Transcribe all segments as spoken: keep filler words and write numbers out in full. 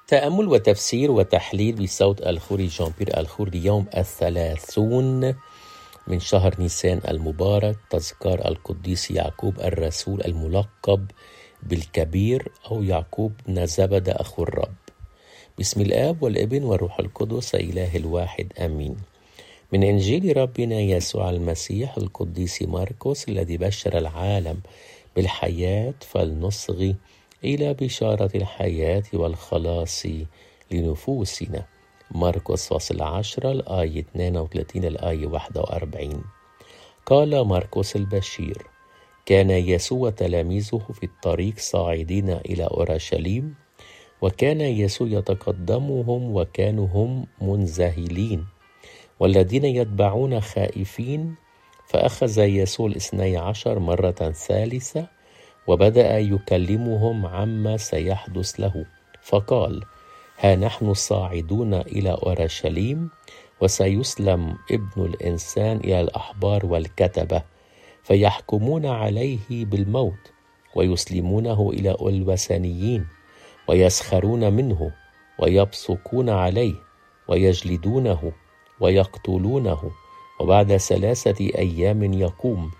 تأمل وتفسير وتحليل بصوت الخوري جان بير الخور ليوم الثلاثون من شهر نيسان المبارك، تذكار القديس يعقوب الرسول الملقب بالكبير أو يعقوب بن زبد أخو الرب. بسم الآب والابن والروح القدس إله الواحد آمين. من إنجيل ربنا يسوع المسيح القديس مرقس الذي بشر العالم بالحياة، فلنصغي إلى بشارة الحياة والخلاص لنفوسنا. مرقس فصل عشرة الآية اثنين وثلاثين الآية واحد وأربعين. قال مرقس البشير: كان يسوع تلاميذه في الطريق صاعدين إلى أورشليم، وكان يسوع يتقدمهم وكانوا هم منذهلين والذين يتبعون خائفين. فأخذ يسوع الاثني عشر مرة ثالثة وبدأ يكلمهم عما سيحدث له، فقال: ها نحن صاعدون إلى أورشليم، وسيسلم ابن الإنسان إلى الأحبار والكتبة، فيحكمون عليه بالموت، ويسلمونه إلى الوثنيين، ويسخرون منه، ويبصقون عليه، ويجلدونه، ويقتلونه، وبعد ثلاثة أيام يقوم.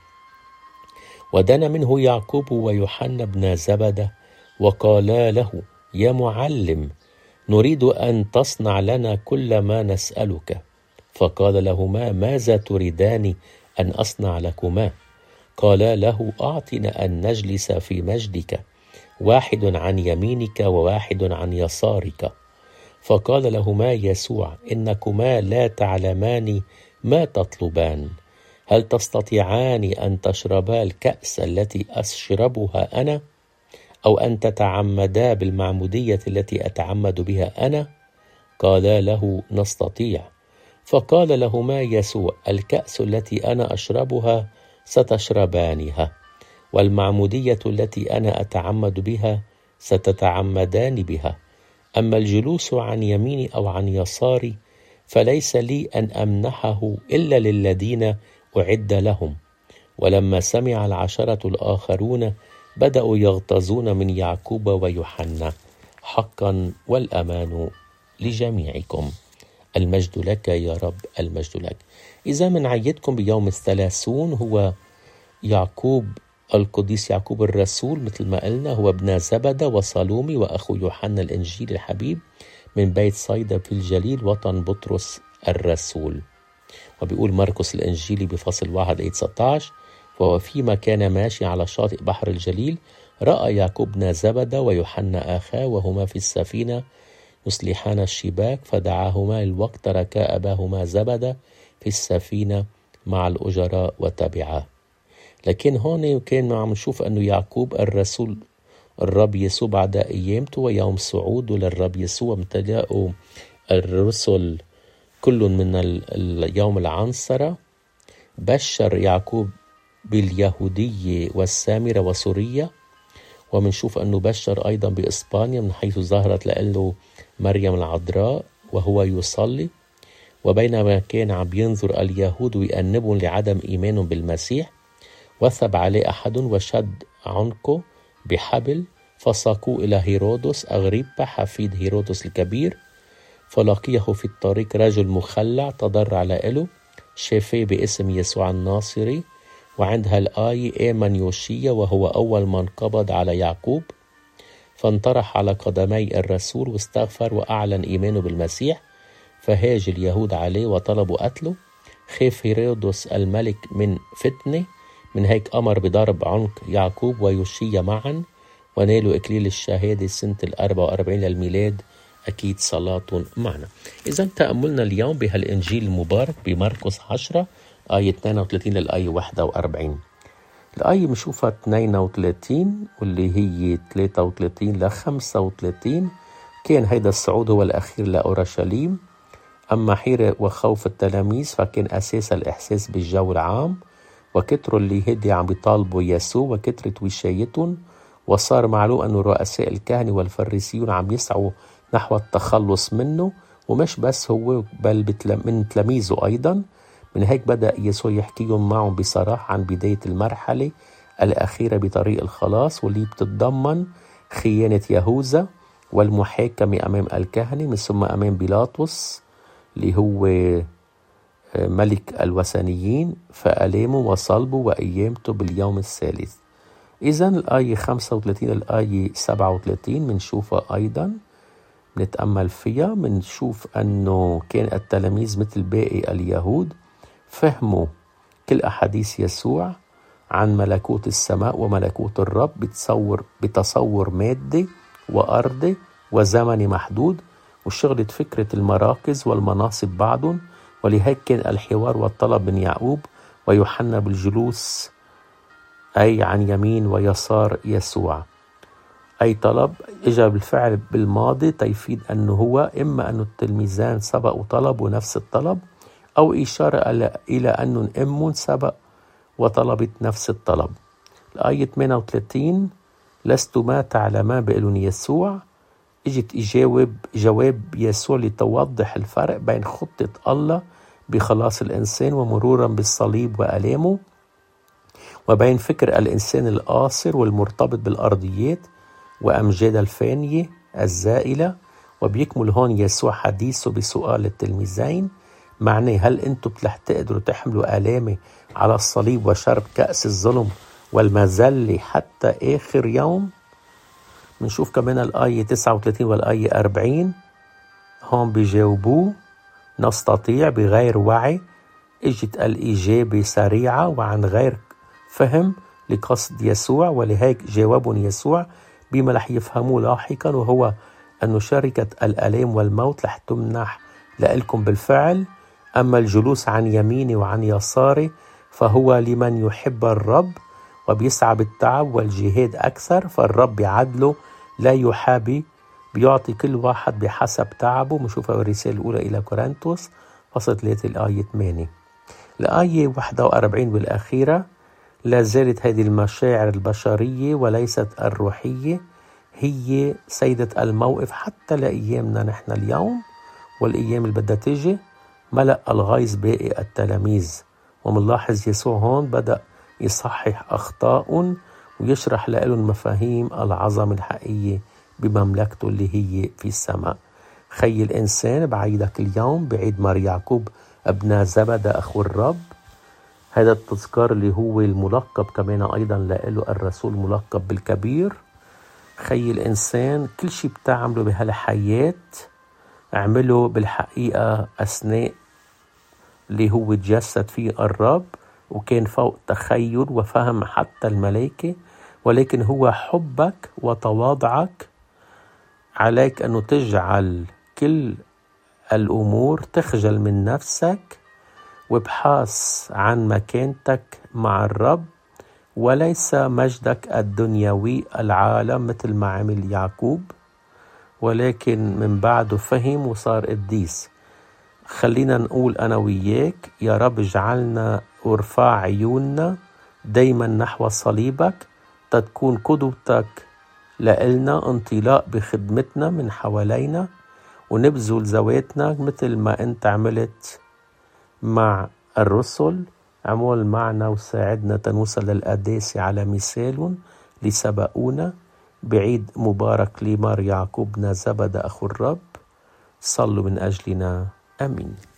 ودنا منه يعقوب ويوحنا بن زبدة وقالا له: يا معلم، نريد أن تصنع لنا كل ما نسألك. فقال لهما: ماذا تريدان أن أصنع لكما؟ قالا له: أعطنا أن نجلس في مجدك، واحد عن يمينك وواحد عن يسارك. فقال لهما يسوع: إنكما لا تعلمان ما تطلبان. هل تستطيعان أن تشربا الكأس التي أشربها أنا، أو أن تتعمدا بالمعمودية التي أتعمد بها أنا؟ قالا له: نستطيع. فقال لهما يسوع: الكأس التي أنا أشربها ستشربانها، والمعمودية التي أنا أتعمد بها ستتعمدان بها. أما الجلوس عن يميني أو عن يساري فليس لي أن أمنحه إلا للذين أعد لهم. ولما سمع العشرة الآخرون بدأوا يغتاظون من يعقوب ويوحنا. حقا والأمان لجميعكم. المجد لك يا رب، المجد لك. إذا من عيدكم بيوم الثلاثون هو يعقوب القديس يعقوب الرسول، مثل ما قلنا هو ابن زبدة وصالومي وأخو يوحنا الإنجيل الحبيب من بيت صيدا في الجليل وطن بطرس الرسول. وبيقول مرقس الإنجيلي بفصل واحد آية تسعة عشر: وهو فيما كان ماشي على شاطئ بحر الجليل رأى يعقوب بن زبدة ويوحنا أخاه وهما في السفينة يصلحان الشباك، فدعاهما للوقت تركا أباهما زبدة في السفينة مع الأجراء وتبعاه. لكن هون كان عم نشوف أنه يعقوب الرسول الرب يسوع بعد أيامته ويوم صعوده للرب يسوع امتلأوا الرسل كل من اليوم العنصرة. بشر يعقوب باليهودية والسامرة وسوريا، ومنشوف أنه بشر أيضا بإسبانيا من حيث ظهرت له مريم العذراء وهو يصلي. وبينما كان عم ينظر اليهود ويأنبهم لعدم إيمانهم بالمسيح، وثب عليه أحد وشد عنقه بحبل، فساقوه إلى هيرودس أغريبا حفيد هيرودس الكبير. فلقيه في الطريق رجل مخلع تضرع له، شافيه باسم يسوع الناصري، وعندها الآية: آمن يوشيا وهو أول من قبض على يعقوب. فانطرح على قدمي الرسول واستغفر وأعلن إيمانه بالمسيح. فهاج اليهود عليه وطلبوا قتله. خاف هيرودس الملك من فتنة، من هيك أمر بضرب عنق يعقوب ويوشيا معا، ونالوا إكليل الشهادة سنة الأربع وأربعين للميلاد. أكيد صلاة معنا. إذا تأملنا اليوم بهالإنجيل المبارك بمرقس عشرة آية اثنين وثلاثين للآية واحد وأربعين. الآية بنشوفها اثنين وثلاثين واللي هي ثلاثة وثلاثين ل خمسة وثلاثين. كان هيدا الصعود هو الأخير لأورشليم. أما حيرة وخوف التلاميذ فكان أساس الإحساس بالجو العام، وكتروا اللي هدي عم بيطالبوا يسوع وكترت وشايتهم. وصار معلوم أن رؤساء الكهنة والفريسيون عم يسعوا نحو التخلص منه، ومش بس هو بل من تلاميذه أيضا. من هيك بدأ يسوع يحكيهم معهم بصراحة عن بداية المرحلة الأخيرة بطريق الخلاص، واللي بتتضمن خيانة يهوذا والمحاكمة أمام الكهنة، من ثم أمام بيلاطس اللي هو ملك الوثنيين، فآلامه وصلبه وقيامته باليوم الثالث. إذن الآية خمسة وثلاثين الآية سبعة وثلاثين منشوفها أيضا، نتأمل فيها، منشوف أنه كان التلاميذ مثل باقي اليهود فهموا كل أحاديث يسوع عن ملكوت السماء وملكوت الرب بتصور بتصور مادي وأرضي وزمني محدود، وشغلت فكرة المراكز والمناصب بعضهم، ولهيك كان الحوار والطلب من يعقوب ويوحنا بالجلوس أي عن يمين ويسار يسوع. أي طلب إجا بالفعل بالماضي تيفيد أنه هو إما أنه التلميذان سبقوا طلبوا نفس الطلب، أو إشارة إلى أنه أم سبق وطلبت نفس الطلب. الآية ثمانية وثلاثين لست ما تعلمان بقلن يسوع، اجت يجاوب جواب يسوع لتوضح الفرق بين خطة الله بخلاص الإنسان ومرورا بالصليب وآلامه، وبين فكر الإنسان القاصر والمرتبط بالأرضيات وأمجاد الفانية الزائلة. وبيكمل هون يسوع حديثه بسؤال التلميذين، معناه هل أنتم رح تقدروا تحملوا آلامي على الصليب وشرب كأس الظلم والمذلة حتى آخر يوم؟ منشوف كمان الآية تسعة وثلاثين والآية أربعين هون بيجاوبوه نستطيع بغير وعي. اجت الإجابة سريعة وعن غير فهم لقصد يسوع، ولهيك جاوبهم يسوع بما رح يفهموه لاحقا، وهو أن شركة الآلام والموت رح تمنح لإلكم بالفعل، أما الجلوس عن يميني وعن يساري فهو لمن يحب الرب وبيسعى بالتعب والجهاد أكثر، فالرب يعدله لا يحابي، بيعطي كل واحد بحسب تعبه. مشوفها بالرسالة الأولى إلى كورنثوس فصل ثلاثة الآية ثمانية. الآية واحد وأربعين والأخيرة لا زالت هذه المشاعر البشرية وليست الروحية هي سيدة الموقف حتى لأيامنا نحن اليوم والأيام اللي بدها تيجي. ملأ الغيظ باقي التلاميذ، ومنلاحظ يسوع هون بدأ يصحح أخطاء ويشرح لهم مفاهيم العظمة الحقيقية بمملكته اللي هي في السماء. خي الإنسان بعيدك اليوم بعيد مار يعقوب ابن زبدة أخو الرب، هذا التذكار اللي هو الملقب كمان أيضا له الرسول ملقب بالكبير. خي الإنسان كل شيء بتعمله بهالحياة اعمله بالحقيقة أثناء اللي هو تجسد فيه الرب وكان فوق تخيل وفهم حتى الملائكة، ولكن هو حبك وتواضعك عليك أنه تجعل كل الأمور تخجل من نفسك وابحث عن مكانتك مع الرب وليس مجدك الدنيوي العالم مثل ما عمل يعقوب، ولكن من بعده فهم وصار قديس. خلينا نقول أنا وياك يا رب اجعلنا وارفع عيوننا دايما نحو صليبك تتكون قدوتك لإلنا، انطلاق بخدمتنا من حوالينا ونبذل ذواتنا مثل ما انت عملت مع الرسل. عمل معنا وساعدنا تنوصل للقداسة على مثال لسبقونا. بعيد مبارك لمار يعقوب بن زبدة أخو الرب، صلوا من أجلنا. آمين.